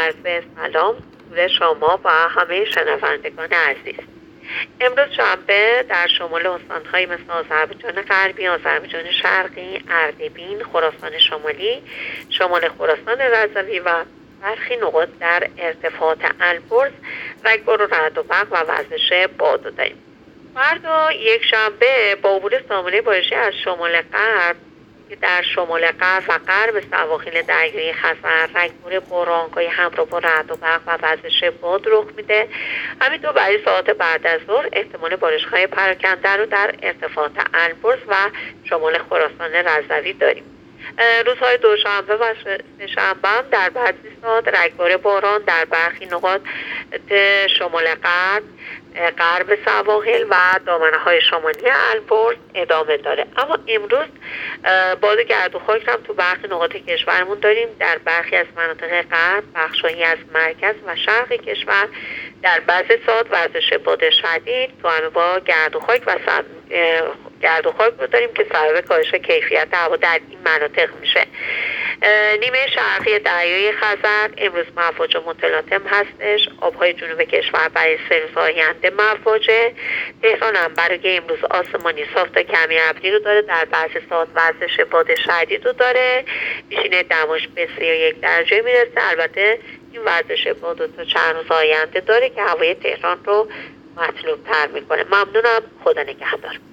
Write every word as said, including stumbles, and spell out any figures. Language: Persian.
عرض سلام به شما و همه شنوندگان عزیز. امروز شنبه در شمال استان‌هایی مثل آذربایجان غربی، آذربایجان شرقی، اردبیل، خراسان شمالی، شمال خراسان رضوی و برخی نقاط در ارتفاعات البرز رگبار و رعد و برق و وزش باد داریم. فردا یک شنبه با عبور سامانه بارشی از شمال غرب که در شمال غرب و غرب سواحل دریای خزر رگبار باران‌های همراه با رعد و برق و وزش باد رخ میده. همینطور برای ساعات بعد از ظهر احتمال بارش‌های پراکنده رو در ارتفاعات البرز و شمال خراسان رضوی داریم. روزهای دوشنبه و سه‌شنبه هم در بعضی ساعات رگبار باران در برخی نقاط شمال غرب، غرب سواحل و دامنه‌های شمالی البرز ادامه داره. اما امروز باد گرد و خاک هم تو برخی نقاط کشورمون داریم. در برخی از مناطق غرب، بخشایی از مرکز و شرق کشور در بعضی ساعات وزش باد شدید تو با گرد و خاک و سب... گرد و خاک رو داریم که سبب کاهش کیفیت هوا در این مناطق میشه. نیمه شرقی دریای خزر امروز مواج متلاطم هستش. آبهای جنوب کشور برای سه روز آینده مواجه. تهران هم برای امروز آسمانی صاف تا کمی ابری رو داره. در بعضی ساعت وزش باد شدید رو داره. پیشینه دماش به سی و یک درجه میرسه. البته این وزش باد رو تا چند روز آینده داره که هوای تهران رو مطلوب تر میکنه. ممنونم. خدا نگهدار.